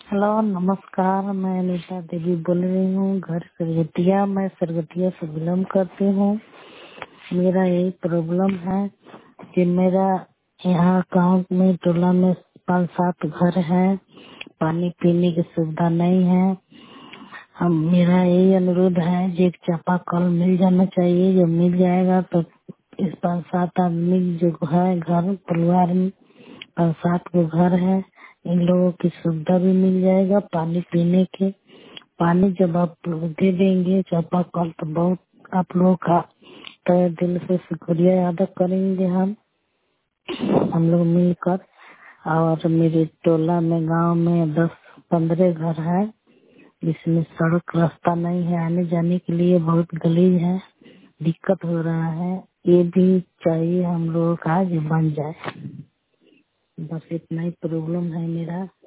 Hello नमस्कार, मैं अनीता देवी बोल रही हूँ, घर सरगटिया। मैं सरगटिया से बिलोंग करती हूँ। मेरा यही प्रॉब्लम है कि मेरा यहाँ गांव में टोला में 5-7 घर है, पानी पीने की सुविधा नहीं है। हम मेरा यही अनुरोध है कि एक चापाकल मिल जाना चाहिए। जो मिल जाएगा तो इस 5-7 आदमी जो है घर परिवार में 5-7 को घर है, इन लोगों की सुविधा भी मिल जाएगा पानी पीने के। पानी जब आप लोग दे देंगे चापाकल तो बहुत आप लोगों का तहे दिल से शुक्रिया अदा करेंगे हम लोग मिलकर। और मेरे टोला में गांव में 10-15 घर है, इसमें सड़क रास्ता नहीं है, आने जाने के लिए बहुत गलीज है, दिक्कत हो रहा है। ये भी चाहिए हम लोगों का जो बन जाए। बस इतना ही प्रॉब्लम है मेरा।